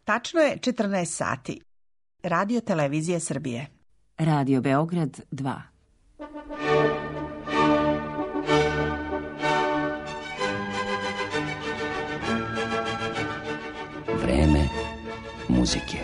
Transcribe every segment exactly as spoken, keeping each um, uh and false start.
Tačno je četrnaest sati. Radio Televizija Srbije. Radio Beograd dva. Vreme muzike.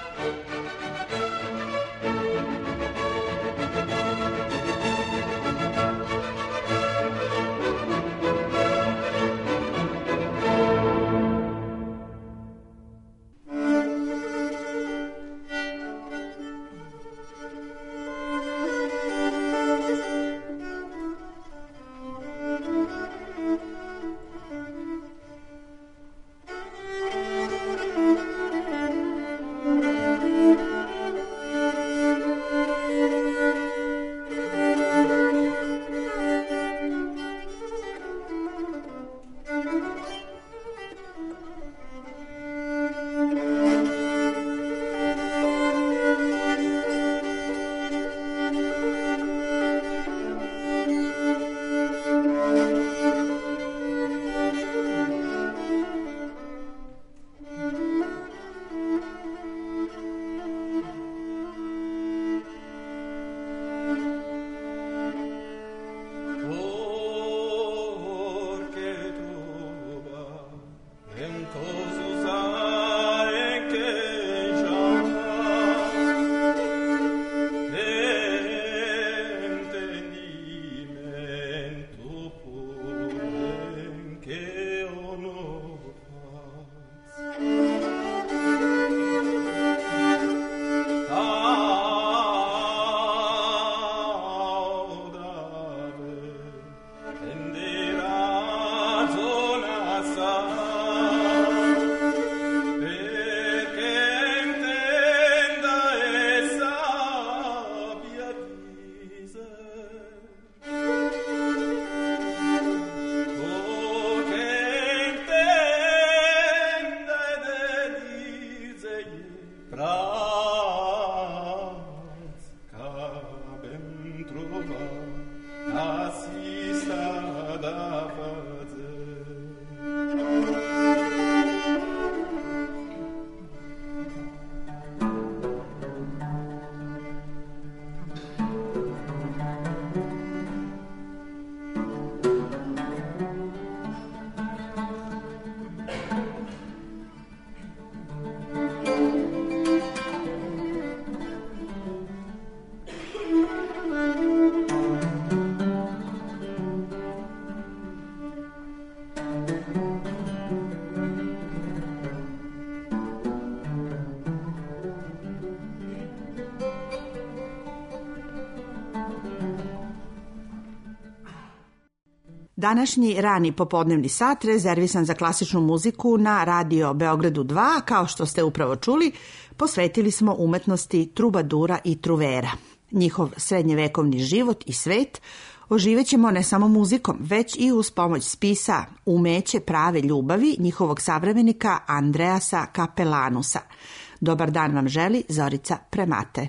Današnji rani popodnevni sat rezervisan za klasičnu muziku na Radio Beogradu dva, kao što ste upravo čuli, posvetili smo umetnosti trubadura i truvera. Njihov srednjevekovni život i svet oživećemo ne samo muzikom, već i uz pomoć spisa Umeće prave ljubavi njihovog savremenika Andreasa Kapelanusa. Dobar dan vam želi Zorica Premate.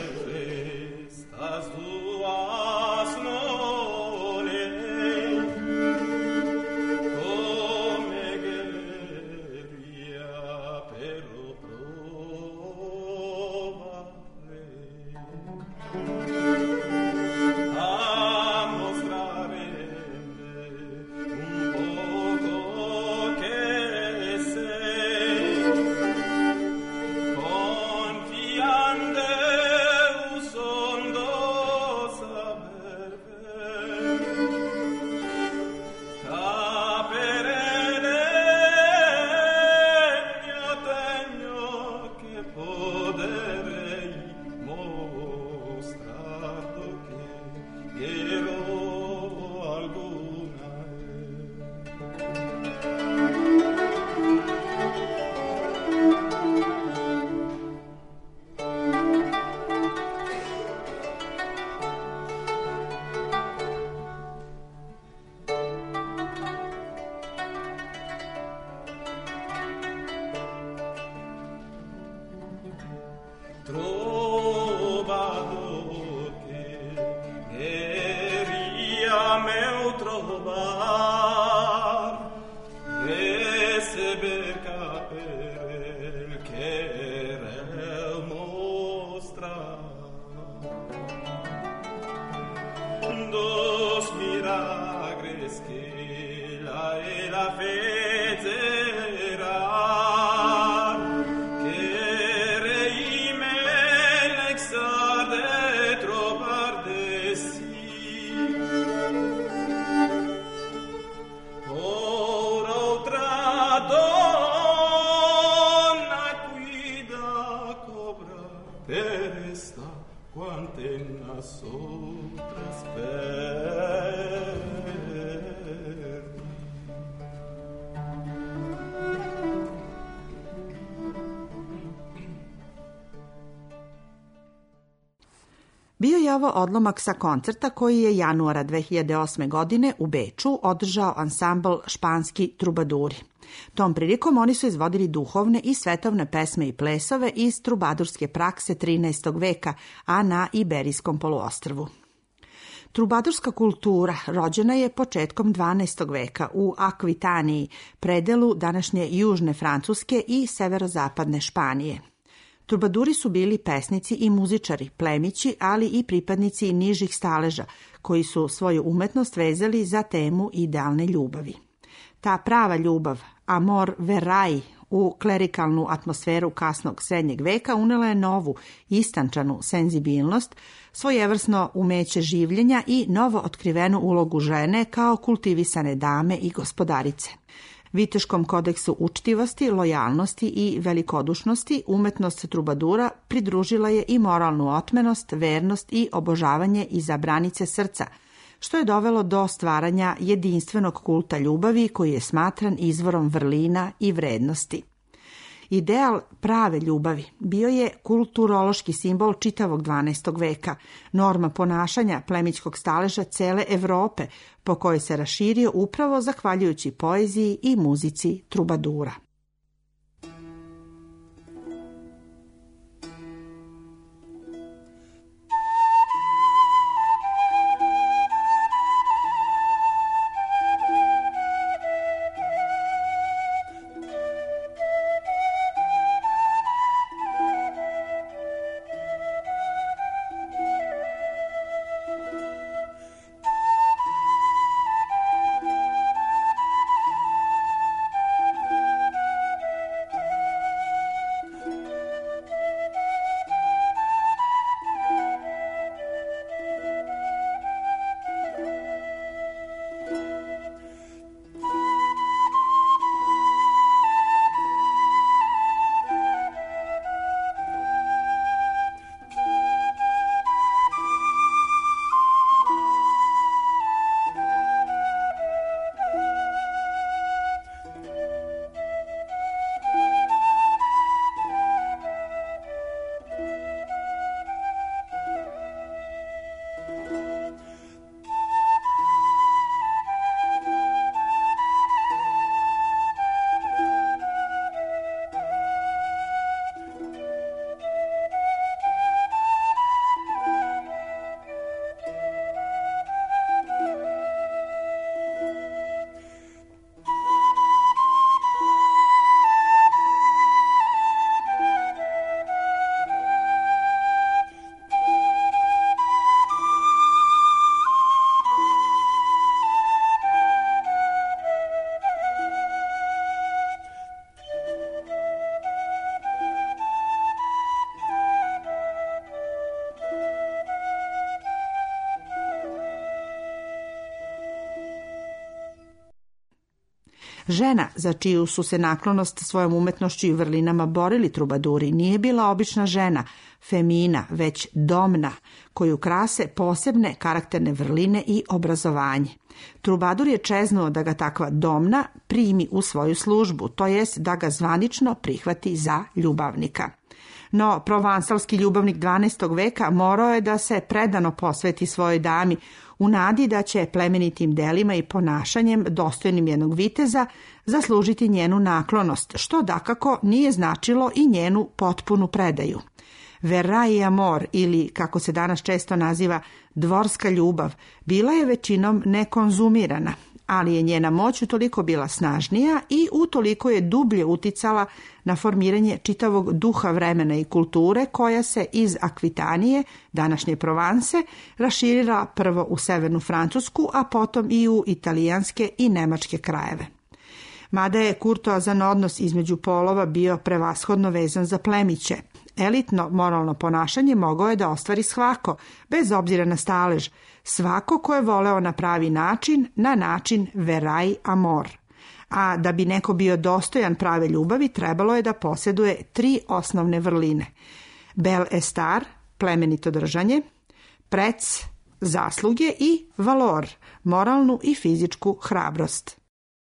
As duas nole Bio je ovo odlomak sa koncerta koji je januara dve hiljade osme. godine u Beču održao ansambl Španski trubaduri. Tom prilikom oni su izvodili duhovne i svetovne pesme i plesove iz trubadurske prakse trinaestog veka, a na Iberijskom poluostrvu. Trubadurska kultura rođena je početkom dvanaestog veka u Akvitaniji, predelu današnje južne Francuske i severozapadne Španije. Trubaduri su bili pesnici i muzičari, plemići, ali i pripadnici nižih staleža, koji su svoju umetnost vezali za temu idealne ljubavi. Ta prava ljubav, amor verai, u klerikalnu atmosferu kasnog srednjeg veka unela je novu, istančanu senzibilnost, svojevrsno umeće življenja i novo otkrivenu ulogu žene kao kultivisane dame i gospodarice. Viteškom kodeksu učtivosti, lojalnosti i velikodušnosti umetnost trubadura pridružila je i moralnu otmenost, vernost i obožavanje iza branice srca, što je dovelo do stvaranja jedinstvenog kulta ljubavi koji je smatran izvorom vrlina i vrednosti. Ideal prave ljubavi bio je kulturološki simbol čitavog dvanaestog veka, norma ponašanja plemićkog staleža cele Evrope, po kojoj se raširio upravo zahvaljujući poeziji i muzici trubadura. Žena, za čiju su se naklonost svojom umetnošću i vrlinama borili trubaduri, nije bila obična žena, femina, već domna, koju krase posebne karakterne vrline i obrazovanje. Trubadur je čeznuo da ga takva domna primi u svoju službu, to jest da ga zvanično prihvati za ljubavnika. No, provansalski ljubavnik dvanaestog veka morao je da se predano posveti svojoj dami, u nadi da će plemenitim delima i ponašanjem dostojnim jednog viteza zaslužiti njenu naklonost, što dakako nije značilo i njenu potpunu predaju. Vera i amor, ili kako se danas često naziva dvorska ljubav, bila je većinom nekonzumirana, ali je njena moć utoliko bila snažnija i utoliko je dublje uticala na formiranje čitavog duha vremena i kulture koja se iz Akvitanije, današnje Provanse, raširila prvo u severnu Francusku, a potom i u italijanske i nemačke krajeve. Mada je kurtoazan odnos između polova bio prevashodno vezan za plemiće, elitno moralno ponašanje mogao je da ostvari svako, bez obzira na stalež, svako ko je voleo na pravi način, na način veraj amor. A da bi neko bio dostojan prave ljubavi, trebalo je da posjeduje tri osnovne vrline. Bel estar, plemenito držanje, prec, zasluge i valor, moralnu i fizičku hrabrost.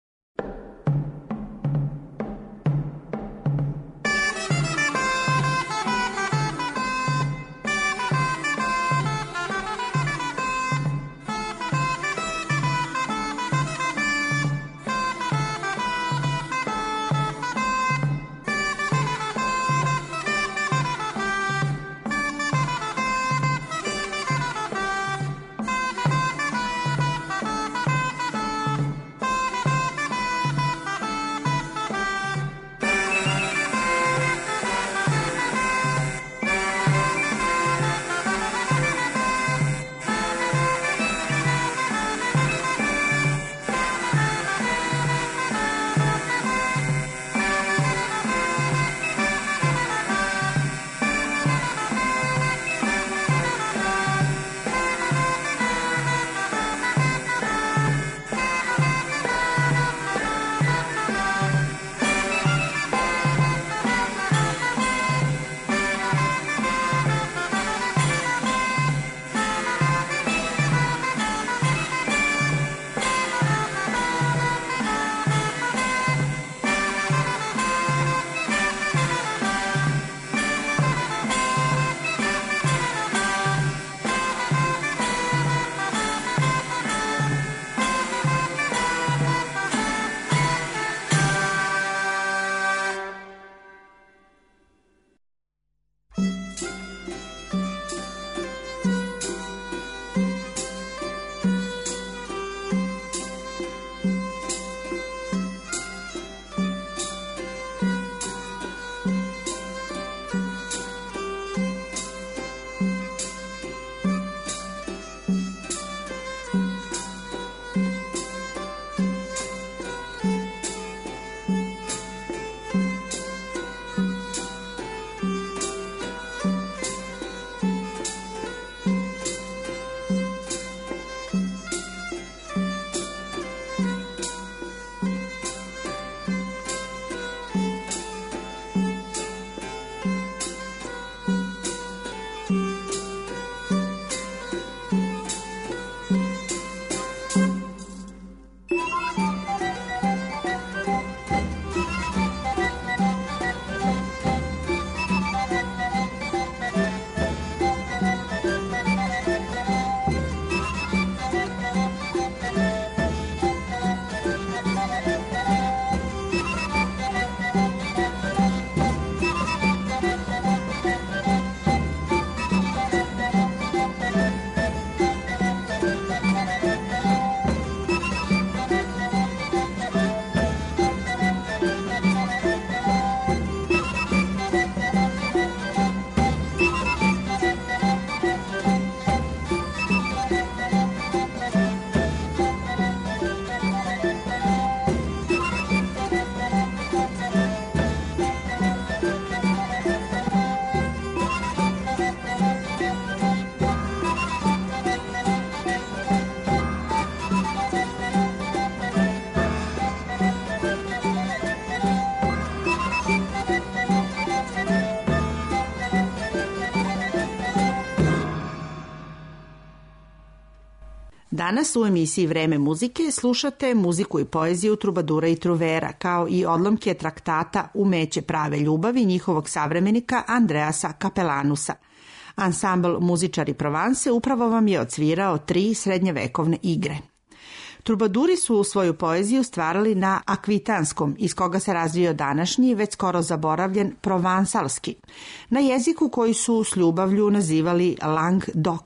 Danas u emisiji Vreme muzike slušate muziku i poeziju trubadura i truvera, kao i odlomke traktata Umeće prave ljubavi njihovog savremenika Andreasa Capelanusa. Ansambl Muzičari Provanse upravo vam je odsvirao tri srednjevekovne igre. Trubaduri su svoju poeziju stvarali na akvitanskom, iz koga se razvio današnji, već skoro zaboravljen provansalski, na jeziku koji su s ljubavlju nazivali Languedoc,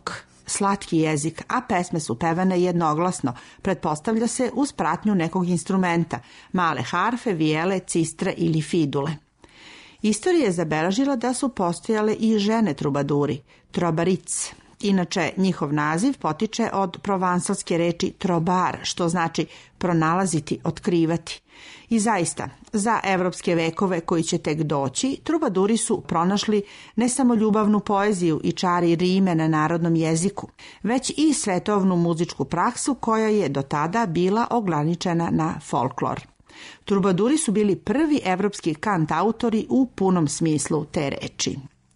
slatki jezik, a pesme su pevane jednoglasno, pretpostavlja se uz pratnju nekog instrumenta, male harfe, vijele, cistre ili fidule. Istorija je zabeležila da su postojale i žene trubaduri, trobaric. Inače, njihov naziv potiče od provansalske reči trobar, što znači pronalaziti, otkrivati. I zaista, za evropske vekove koji će tek doći, trubaduri su pronašli ne samo ljubavnu poeziju i čari rime na narodnom jeziku, već i svetovnu muzičku praksu koja je do tada bila ograničena na folklor. Trubaduri su bili prvi evropski kantautori u punom smislu te reči.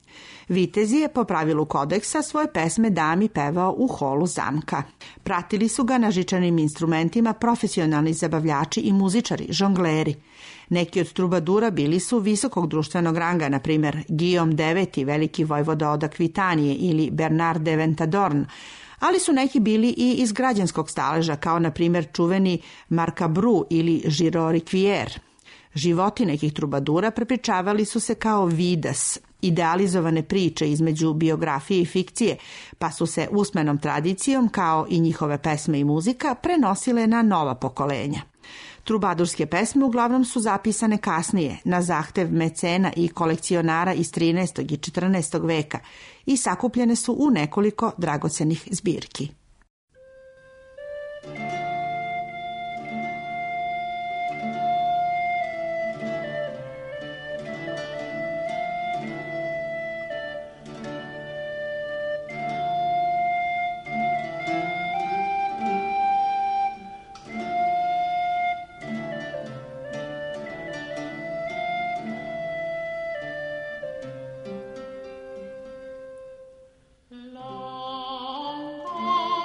Vitez je po pravilu kodeksa svoje pesme dami pevao u holu zamka. Pratili su ga na žičanim instrumentima profesionalni zabavljači i muzičari, žongleri. Neki od trubadura bili su visokog društvenog ranga, na primjer Guillaume deveti, veliki vojvoda od Akvitanije, ili Bernard de Ventadorn, ali su neki bili i iz građanskog staleža, kao na primjer čuveni Marcabru ili Giraud Riquier. Životi nekih trubadura prepričavali su se kao vidas, idealizovane priče između biografije i fikcije, pa su se usmenom tradicijom, kao i njihove pesme i muzika, prenosile na nova pokolenja. Trubadurske pesme uglavnom su zapisane kasnije, na zahtev mecena i kolekcionara iz trinaestog i četrnaestog veka i sakupljene su u nekoliko dragocenih zbirki. Long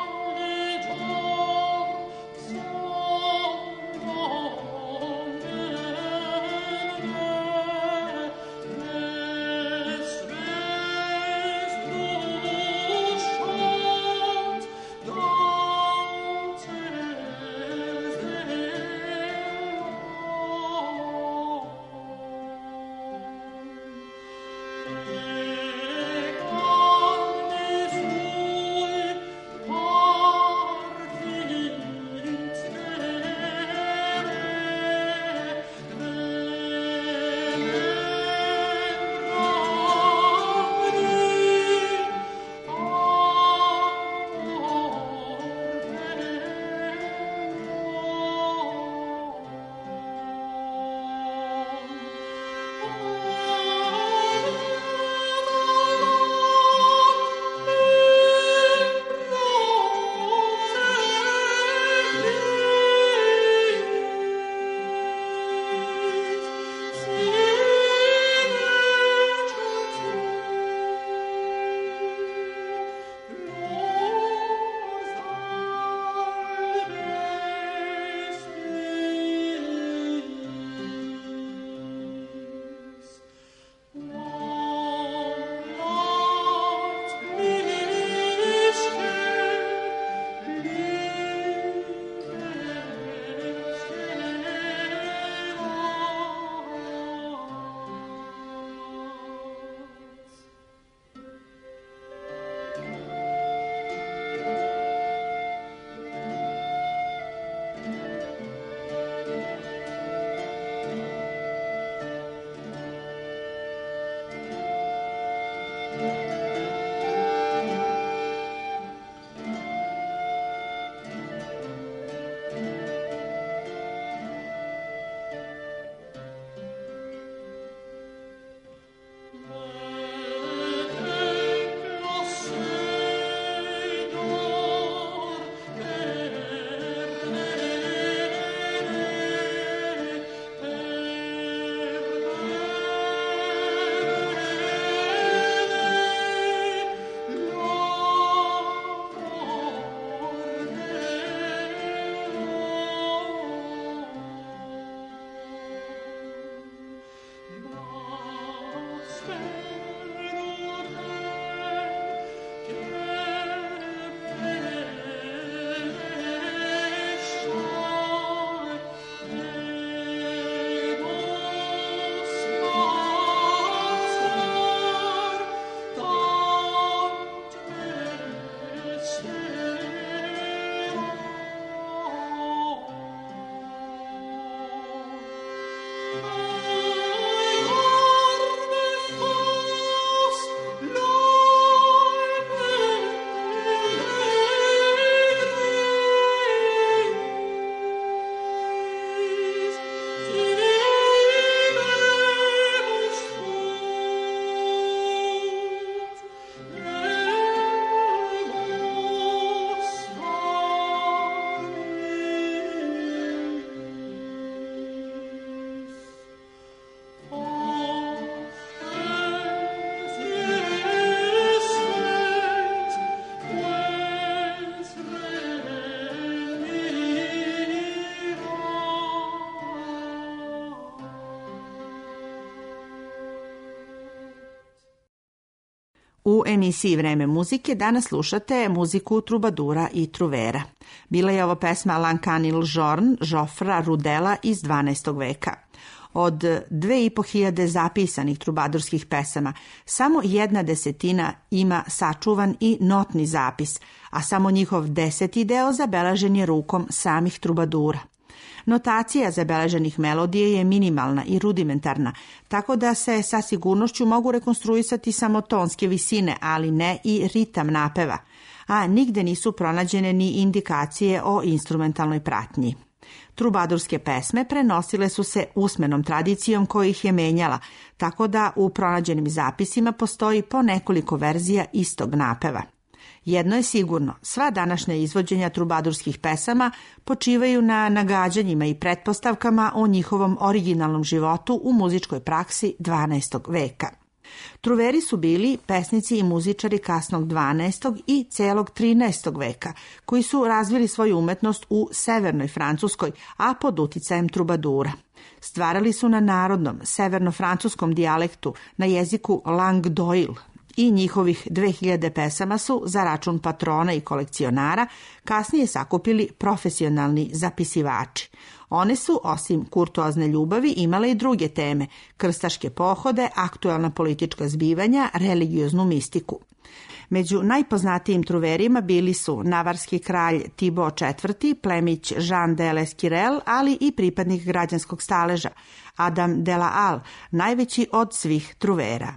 U emisiji Vreme muzike danas slušate muziku trubadura i truvera. Bila je ovo pesma Lancanil Jorn, Žofra Rudela iz dvanaestog veka. Od dve i po hiljade zapisanih trubadurskih pesama, samo jedna desetina ima sačuvan i notni zapis, a samo njihov deseti deo zabeležen je rukom samih trubadura. Notacija zabeleženih melodije je minimalna i rudimentarna, tako da se sa sigurnošću mogu rekonstruisati samo tonske visine, ali ne i ritam napeva, a nigde nisu pronađene ni indikacije o instrumentalnoj pratnji. Trubadurske pesme prenosile su se usmenom tradicijom koja ih je menjala, tako da u pronađenim zapisima postoji po nekoliko verzija istog napeva. Jedno je sigurno, sva današnja izvođenja trubadurskih pesama počivaju na nagađanjima i pretpostavkama o njihovom originalnom životu u muzičkoj praksi dvanaestog veka. Truveri su bili pesnici i muzičari kasnog dvanaestog i celog trinaestog veka, koji su razvili svoju umetnost u severnoj Francuskoj, a pod uticajem trubadura. Stvarali su na narodnom, severno-francuskom dijalektu, na jeziku languedoil, i njihovih dve hiljade pesama su za račun patrona i kolekcionara kasnije sakupili profesionalni zapisivači. One su, osim kurtoazne ljubavi, imale i druge teme, krstaške pohode, aktuelna politička zbivanja, religioznu mistiku. Među najpoznatijim truverima bili su navarski kralj Thibaut četvrti, plemić Jean de l'Esquirel, ali i pripadnik građanskog staleža, Adam de la Halle, najveći od svih truvera.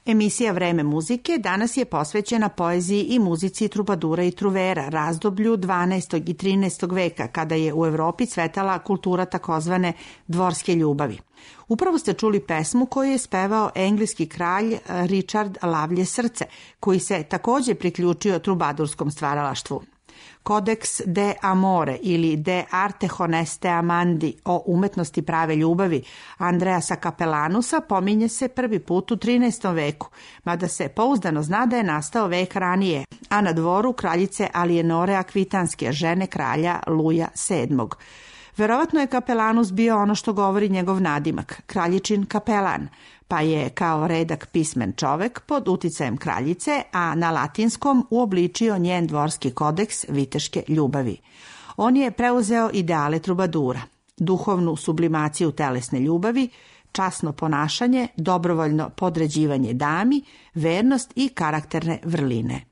Emisija Vreme muzike danas je posvećena poeziji i muzici trubadura i truvera, razdoblju dvanaestog i trinaestog veka, kada je u Evropi cvetala kultura takozvane dvorske ljubavi. Upravo ste čuli pesmu koju je spevao engleski kralj Richard Lavlje srce, koji se također priključio trubadurskom stvaralaštvu. Codex de Amore ili De Arte Honeste Amandi o umetnosti prave ljubavi Andreasa Capellanusa pominje se prvi put u trinaestom veku, mada se pouzdano zna da je nastao vek ranije, a na dvoru kraljice Alijenore Akvitanske, žene kralja Luja sedmog. Verovatno je Capellanus bio ono što govori njegov nadimak, kraljičin kapelan, pa je kao redak pismen čovek pod uticajem kraljice, a na latinskom uobličio njen dvorski kodeks viteške ljubavi. On je preuzeo ideale trubadura, duhovnu sublimaciju telesne ljubavi, časno ponašanje, dobrovoljno podređivanje dami, vernost i karakterne vrline.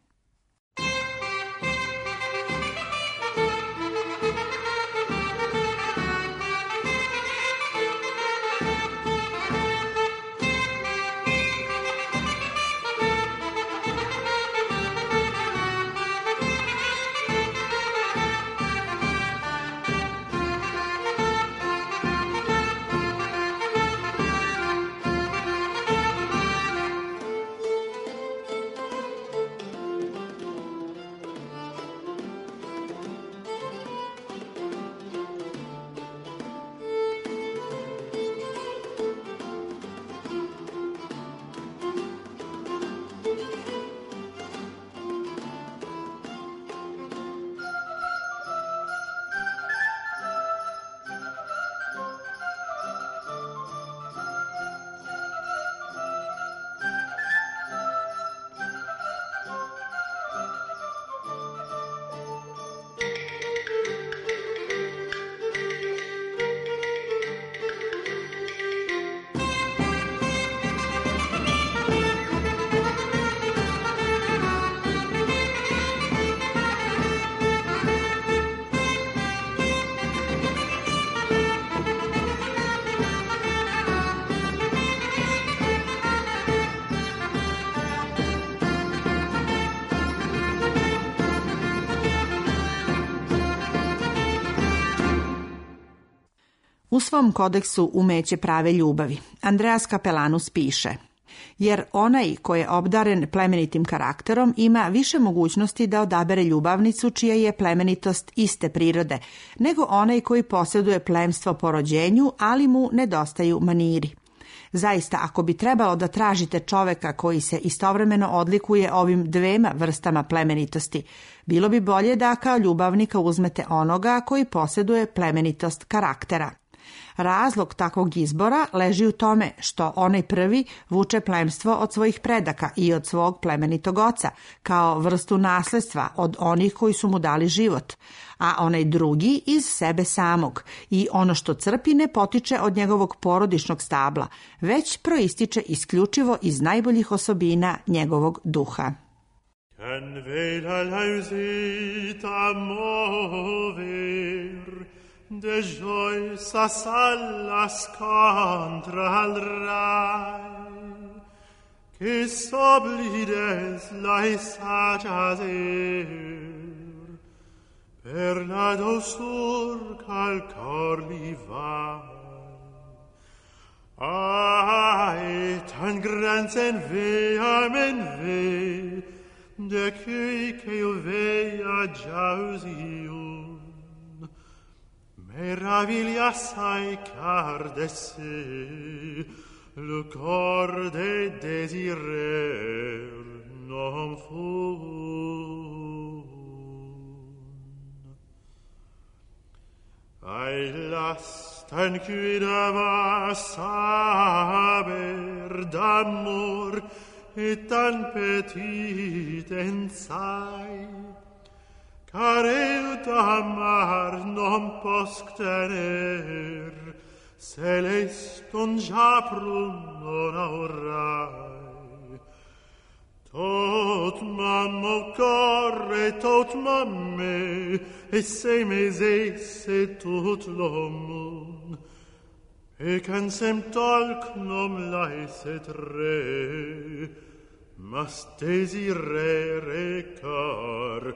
U svom kodeksu umeće prave ljubavi Andreas Capellanus piše: jer onaj ko je obdaren plemenitim karakterom ima više mogućnosti da odabere ljubavnicu čija je plemenitost iste prirode, nego onaj koji posjeduje plemstvo po rođenju, ali mu nedostaju maniri. Zaista, ako bi trebalo da tražite čoveka koji se istovremeno odlikuje ovim dvema vrstama plemenitosti, bilo bi bolje da kao ljubavnika uzmete onoga koji posjeduje plemenitost karaktera. Razlog takvog izbora leži u tome što onaj prvi vuče plemstvo od svojih predaka i od svog plemenitog oca, kao vrstu nasledstva od onih koji su mu dali život, a onaj drugi iz sebe samog, i ono što crpi ne potiče od njegovog porodičnog stabla, već proističe isključivo iz najboljih osobina njegovog duha. De joy s'assallas contra al rai, che soblides laesagias er, per la doçur cal cor li vai. Ai, tan granzen veamen ve, de cui che io vea jausium, meraviglia assai car de se, le cor de desirer non fun. Ai las tan cuidava saber d'amor et tan petit ensai, car eu d'amar non posc tener, celestum japrum non aurai. Tot mammo corre, tot mamme, e se mes esse tot l'omon, e cansem tolc nom laeset re, mas desirere car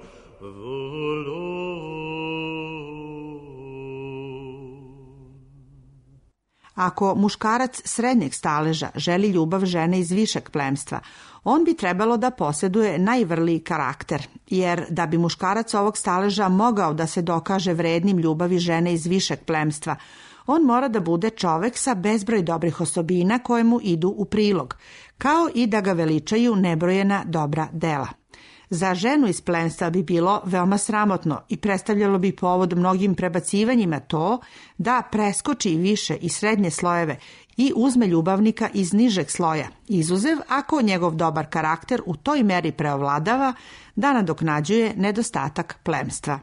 Ako muškarac srednjeg staleža želi ljubav žene iz višeg plemstva, on bi trebalo da posjeduje najvrliji karakter, jer da bi muškarac ovog staleža mogao da se dokaže vrednim ljubavi žene iz višeg plemstva, on mora da bude čovek sa bezbroj dobrih osobina koje mu idu u prilog, kao i da ga veličaju nebrojena dobra dela. Za ženu iz plemstva bi bilo veoma sramotno i predstavljalo bi povod mnogim prebacivanjima to da preskoči više i srednje slojeve i uzme ljubavnika iz nižeg sloja, izuzev ako njegov dobar karakter u toj meri preovladava da nadoknađuje nedostatak plemstva.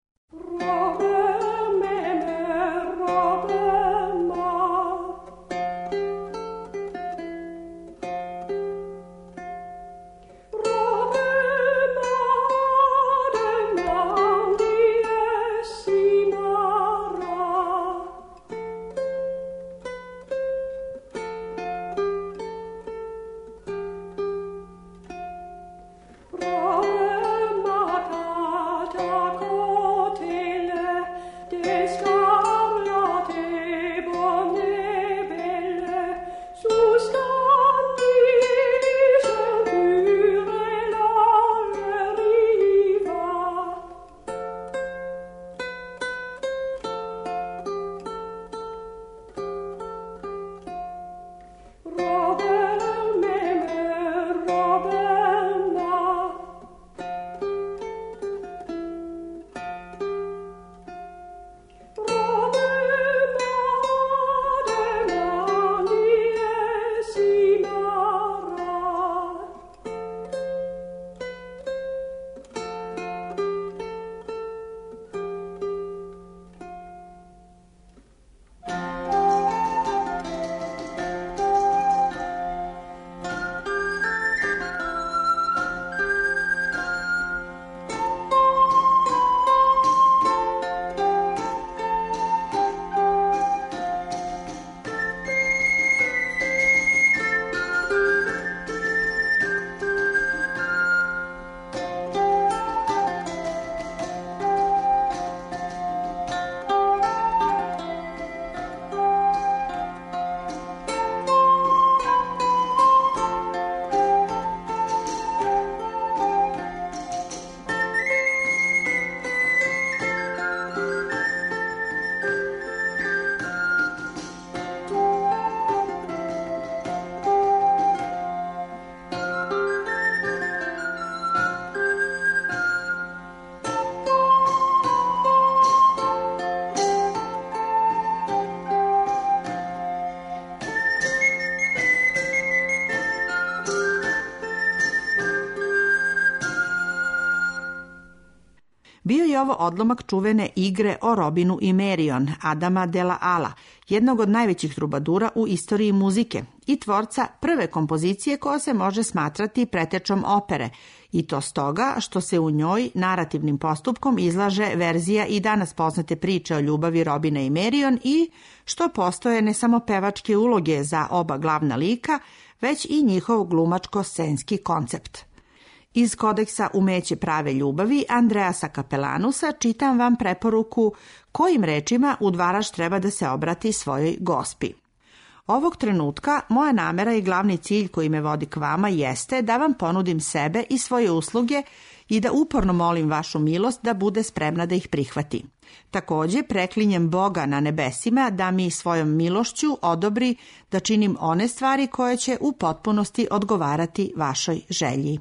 Bio je ovo odlomak čuvene igre o Robinu i Marion Adama de la Alla, jednog od najvećih trubadura u istoriji muzike i tvorca prve kompozicije koja se može smatrati pretečom opere, i to stoga što se u njoj narativnim postupkom izlaže verzija i danas poznate priče o ljubavi Robina i Marion i što postoje ne samo pevačke uloge za oba glavna lika, već i njihov glumačko-scenski koncept. Iz kodeksa Umeće prave ljubavi Andreasa Kapelanusa čitam vam preporuku kojim rečima udvaraš treba da se obrati svojoj gospi. Ovog trenutka moja namera i glavni cilj koji me vodi k vama jeste da vam ponudim sebe i svoje usluge i da uporno molim vašu milost da bude spremna da ih prihvati. Također preklinjem Boga na nebesima da mi svojom milošću odobri da činim one stvari koje će u potpunosti odgovarati vašoj želji.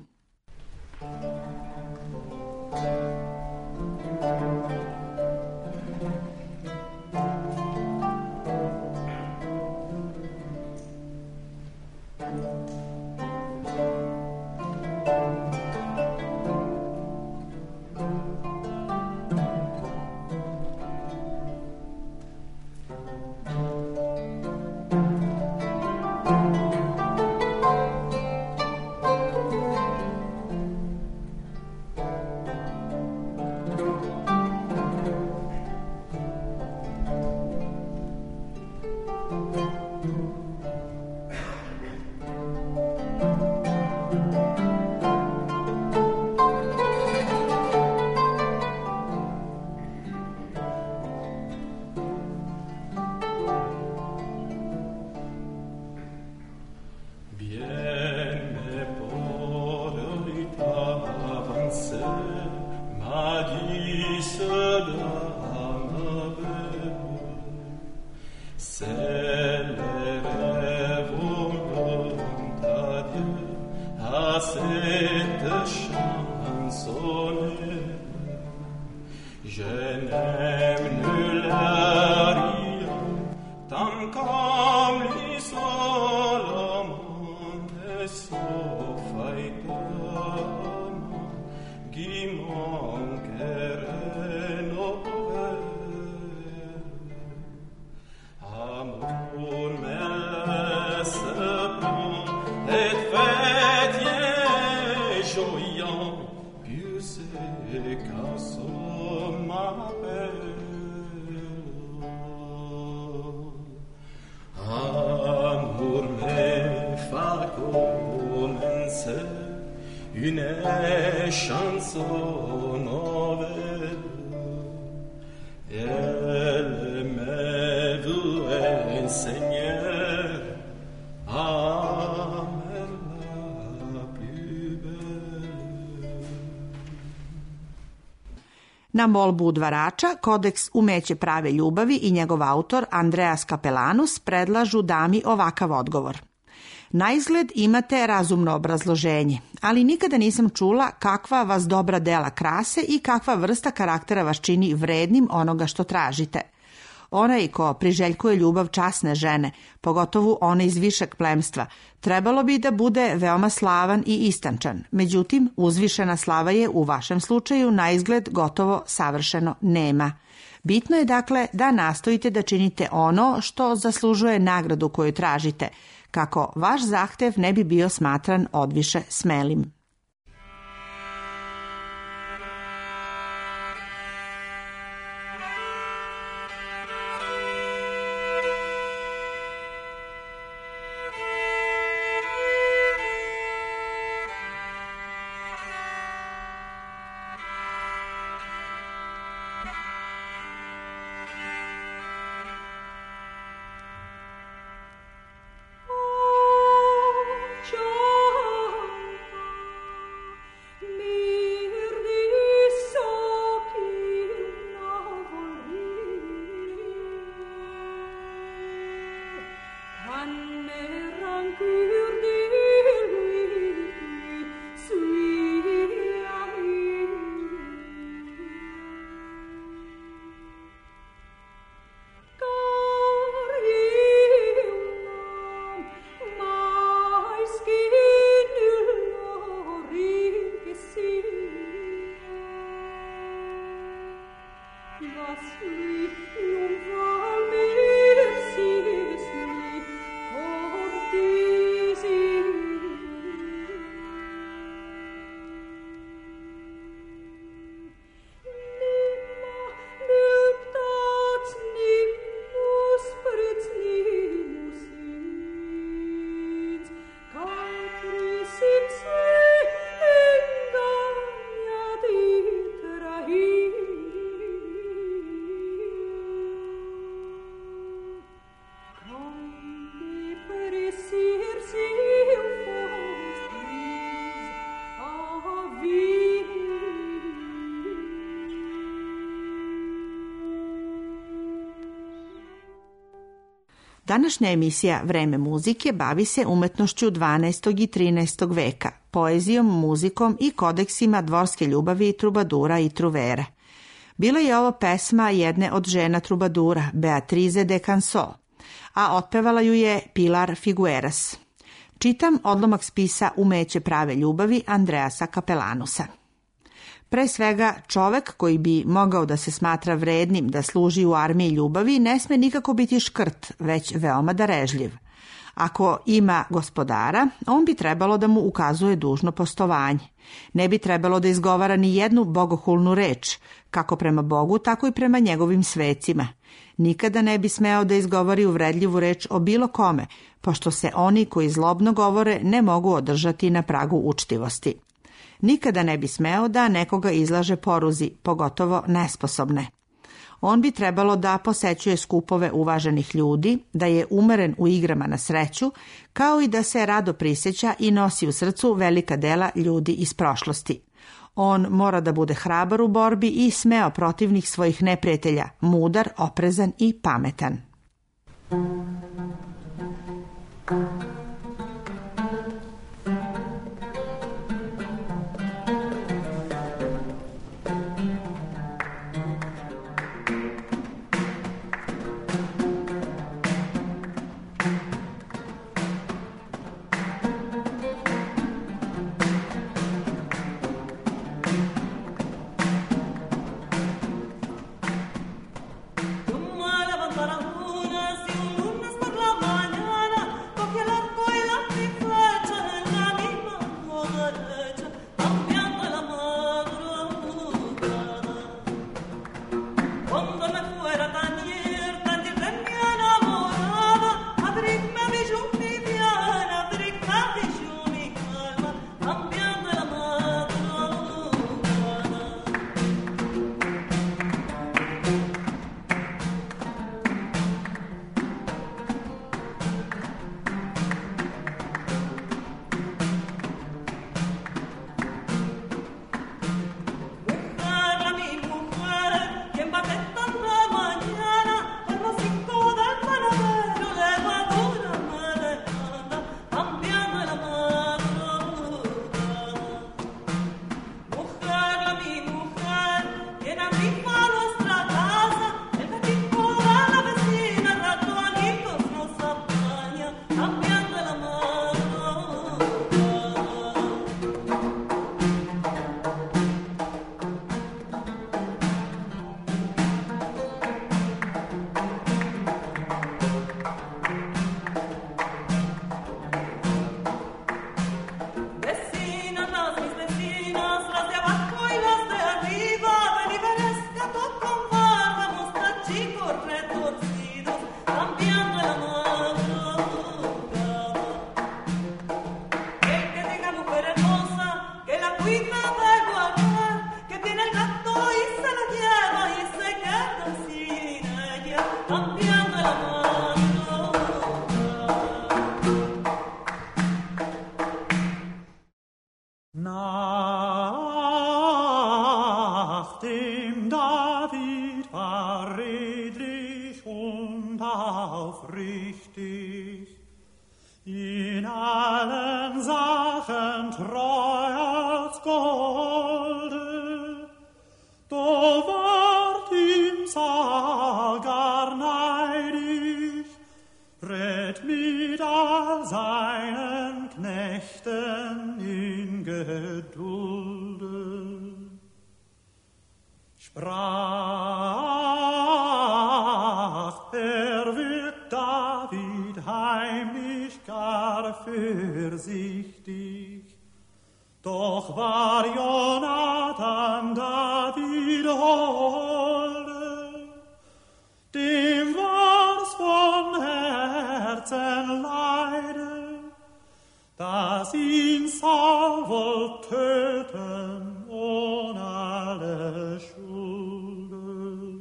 Une chanson nouvelle, elle m'est vouée, Seigneur, amen la plus belle. Na molbu udvarača, Kodeks umeće prave ljubavi i njegov autor Andreas Capellanus predlažu dami ovakav odgovor. Na izgled imate razumno obrazloženje, ali nikada nisam čula kakva vas dobra dela krase i kakva vrsta karaktera vas čini vrednim onoga što tražite. Onaj ko priželjkuje ljubav časne žene, pogotovo one iz višeg plemstva, trebalo bi da bude veoma slavan i istančan. Međutim, uzvišena slava je u vašem slučaju na izgled gotovo savršeno nema. Bitno je dakle da nastojite da činite ono što zaslužuje nagradu koju tražite, kako vaš zahtev ne bi bio smatran odviše smelim. Današnja emisija Vreme muzike bavi se umetnošću dvanaestog i trinaestog veka, poezijom, muzikom i kodeksima dvorske ljubavi, trubadura i truvere. Bila je ovo pesma jedne od žena trubadura, Beatrize de Canso, a otpevala ju je Pilar Figueras. Čitam odlomak spisa Umeće prave ljubavi Andreasa Capellanusa. Pre svega, čovek koji bi mogao da se smatra vrednim da služi u armiji ljubavi ne sme nikako biti škrt, već veoma darežljiv. Ako ima gospodara, on bi trebalo da mu ukazuje dužno poštovanje. Ne bi trebalo da izgovara ni jednu bogohulnu reč, kako prema Bogu, tako i prema njegovim svecima. Nikada ne bi smeo da izgovori uvredljivu reč o bilo kome, pošto se oni koji zlobno govore ne mogu održati na pragu učtivosti. Nikada ne bi smeo da nekoga izlaže poruzi, pogotovo nesposobne. On bi trebalo da posećuje skupove uvaženih ljudi, da je umeren u igrama na sreću, kao i da se rado prisjeća i nosi u srcu velika dela ljudi iz prošlosti. On mora da bude hrabar u borbi i smeo protivnih svojih neprijatelja, mudar, oprezan i pametan. In allen Sachen treu als Golde, do ward ihm Sagar neidig, red mit all seinen Knechten in Gedulde. Sprach, er wird David heimlich gar fürsichtig, doch war Jonathan David holde, dem war's von Herzen leide, dass ihn Saul wohl töten ohne alle Schulde.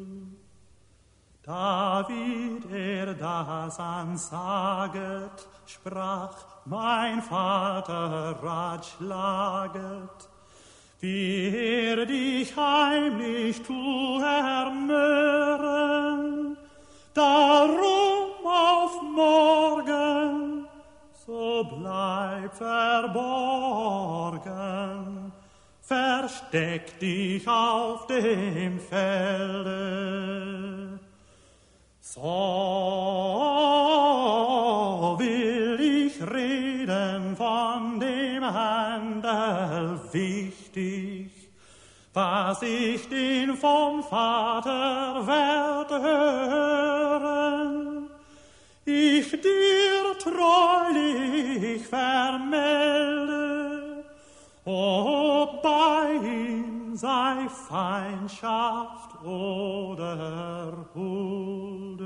David, er das ansaget, sprach, mein Vater ratschlaget, wie er dich heimlich tu ermören, darum auf morgen, so bleib verborgen, versteck dich auf dem Felde. So will ich reden von dem Handel wichtig, was ich den vom Vater werde hören. Ich dir treulich vermelde, ob bei ihm sei Feindschaft oder Hulde.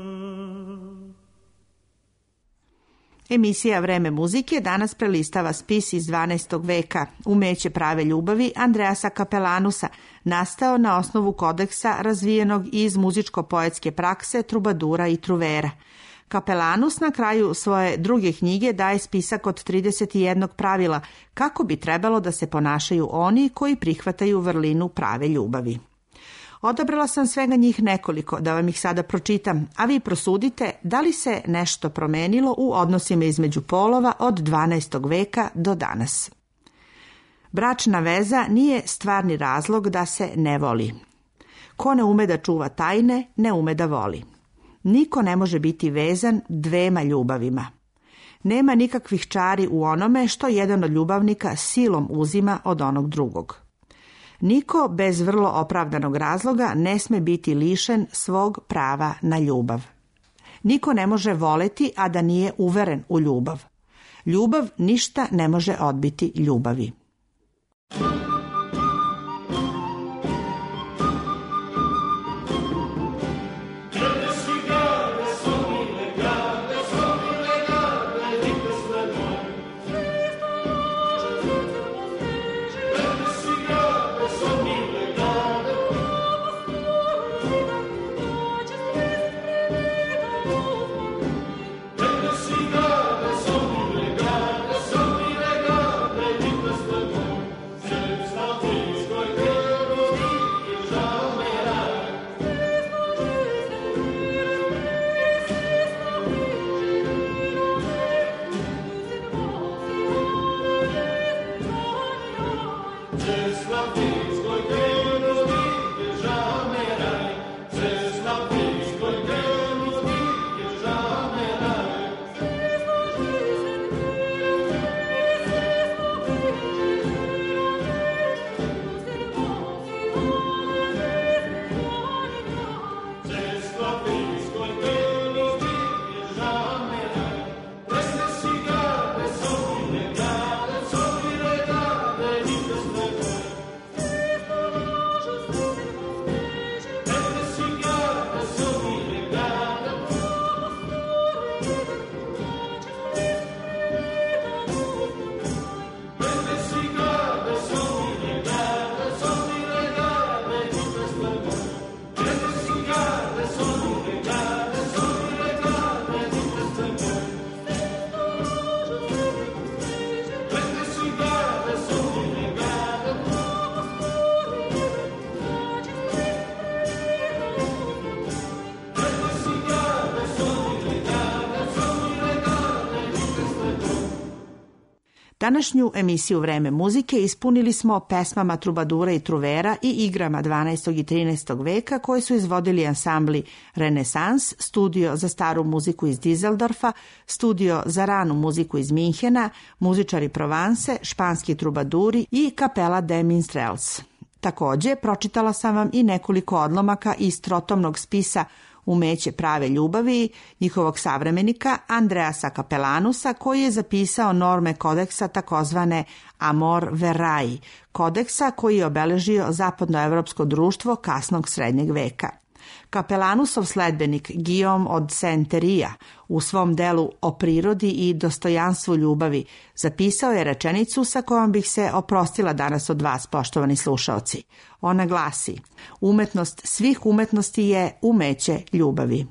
Emisija Vreme muzike danas prelistava spis iz dvanaestog veka Umeće prave ljubavi Andreasa Kapelanusa, nastao na osnovu kodeksa razvijenog iz muzičko-poetske prakse trubadura i truvera. Kapelanus na kraju svoje druge knjige daje spisak od trideset jedan pravila kako bi trebalo da se ponašaju oni koji prihvataju vrlinu prave ljubavi. Odabrala sam svega njih nekoliko da vam ih sada pročitam, a vi prosudite da li se nešto promenilo u odnosima između polova od dvanaestog veka do danas. Bračna veza nije stvarni razlog da se ne voli. Ko ne ume da čuva tajne, ne ume da voli. Niko ne može biti vezan dvema ljubavima. Nema nikakvih čari u onome što jedan od ljubavnika silom uzima od onog drugog. Niko bez vrlo opravdanog razloga ne sme biti lišen svog prava na ljubav. Niko ne može voleti, a da nije uveren u ljubav. Ljubav ništa ne može odbiti ljubavi. Thank you. Današnju emisiju Vreme muzike ispunili smo pesmama trubadura i truvera i igrama dvanaestog i trinaestog veka koje su izvodili ansambli Renesans, studio za staru muziku iz Dizeldorfa, studio za ranu muziku iz Minhena, muzičari Provance, španski trubaduri i kapela de Minstrels. Također, pročitala sam vam i nekoliko odlomaka iz trotomnog spisa Umeće prave ljubavi njihovog savremenika Andreasa Capelanusa, koji je zapisao norme kodeksa takozvane Amor Verai, kodeksa koji je obeležio zapadnoevropsko društvo kasnog srednjeg veka. Capelanusov sledbenik Guillaume od Saint-Thierry u svom delu O prirodi i dostojanstvu ljubavi zapisao je rečenicu sa kojom bih se oprostila danas od vas, poštovani slušaoci. Ona glasi: umetnost svih umetnosti je umeće ljubavi.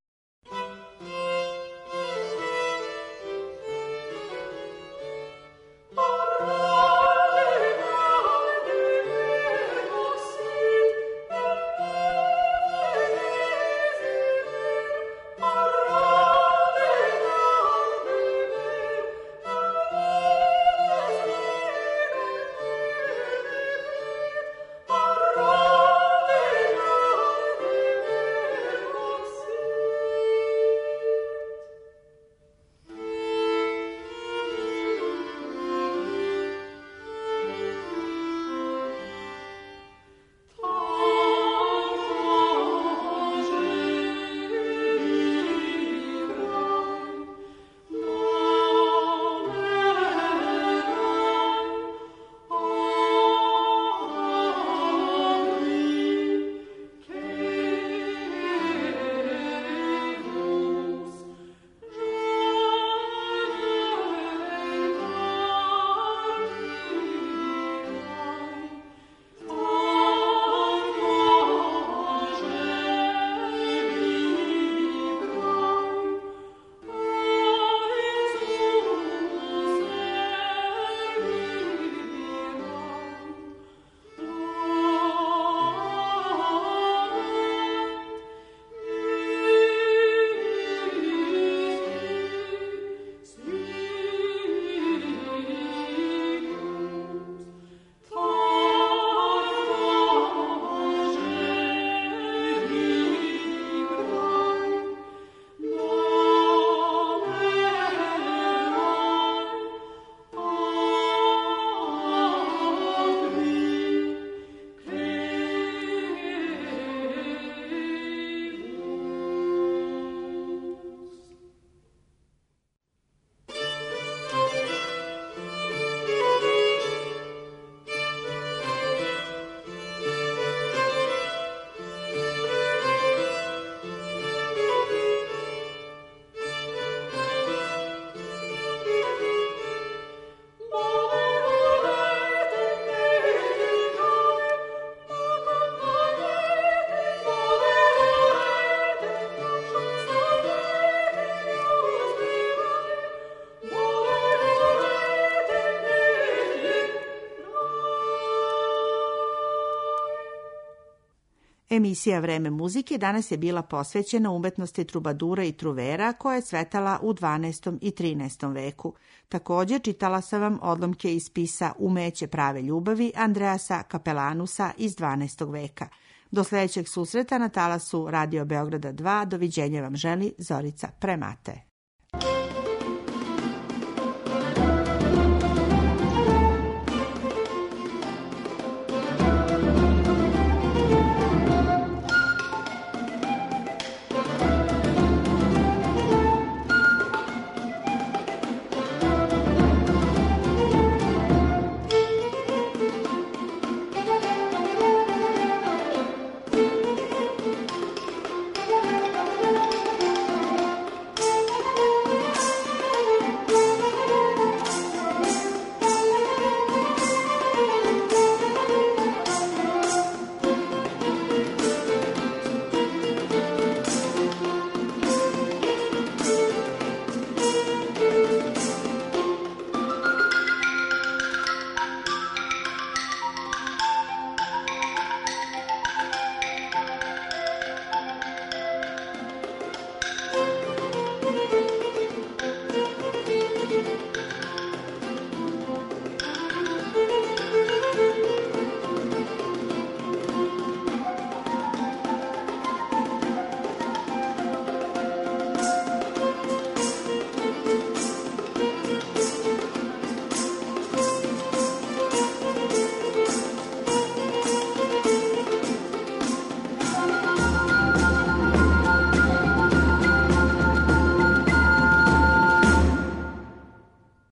Emisija Vreme muzike danas je bila posvećena umetnosti trubadura i truvera koja je cvetala u dvanaestom i trinaestom veku. Također čitala sam vam odlomke iz spisa Umeće prave ljubavi Andreasa Capelanusa iz dvanaestog veka. Do sljedećeg susreta na talasu Radio Beograda dva, doviđenja vam želi Zorica Premate.